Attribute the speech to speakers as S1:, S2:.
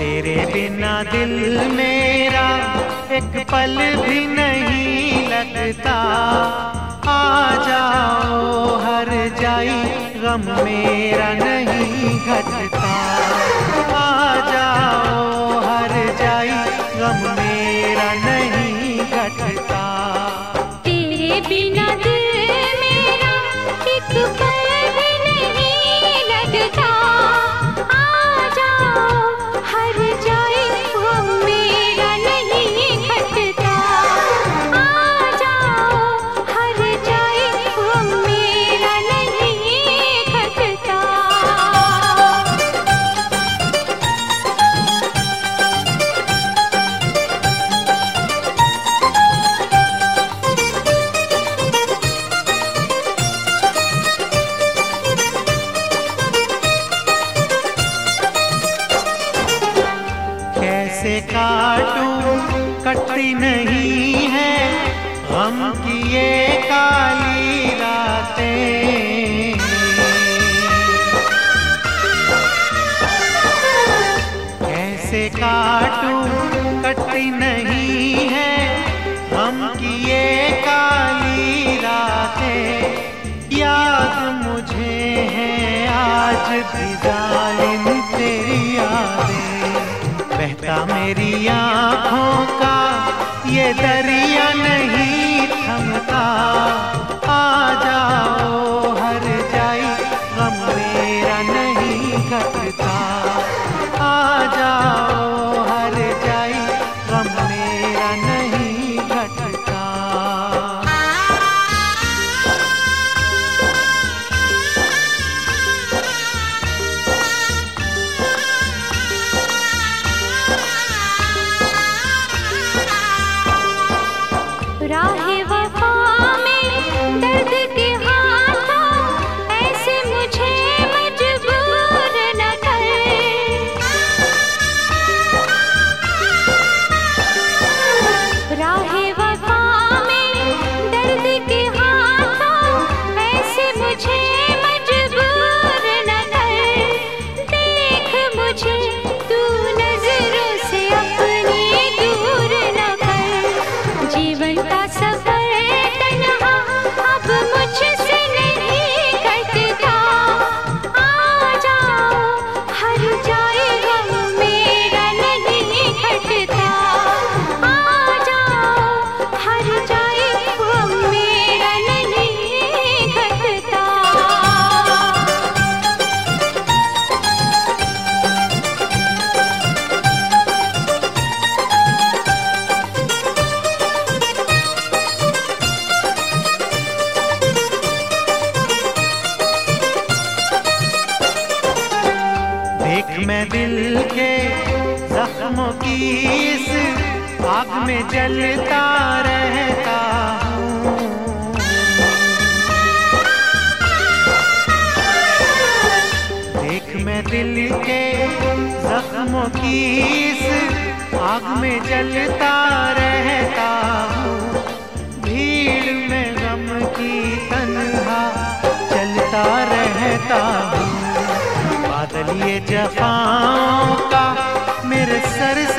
S1: तेरे बिना दिल मेरा एक पल भी नहीं लगता। आ जाओ हर जाई गम मेरा नहीं घटता। आ जाओ हर जाई गम मेरा नहीं घटता।
S2: तेरे बिना दिल मेरा एक पल भी नहीं लगता। आ जाओ हर जाए गम मेरा नहीं घटता। आ जाओ हर जाए गम मेरा नहीं घटता।
S1: कैसे काटूं कटती नहीं है गम की ये काली रातें। कैसे काटूं कटती नहीं है गम की ये काली रातें। याद मुझे है आज भी जालिम तेरी यादें। बहता मेरी आँखों का ये दरिया नहीं थमता। आ जाओ हर जाई गम मेरा नहीं घटता। आ जाओ हर जाई गम मेरा नहीं घटता।
S2: राहे वफा में दर्द के हाथों ऐसे मुझे मजबूर न कर। राहे वफा में दर्द के हाथों ऐसे मुझे मजबूर न कर। देख मुझे तू नजरों से अपनी दूर न कर। जीवन का सफर तन्हा अब मुझसे नहीं कटता। आ जाओ हर जाए गम मेरा नहीं घटता। आ जाओ हर जाए गम मेरा नहीं घटता।
S1: देख मैं दिल के जख्मों की इस आग में जलता रहता हूँ। देख मैं दिल के जख्मों की इस आग में जलता रहता हूँ। भीड़ में गम की तन्हा चलता रहता हूँ। बादल ये जफाओं का मेरे सर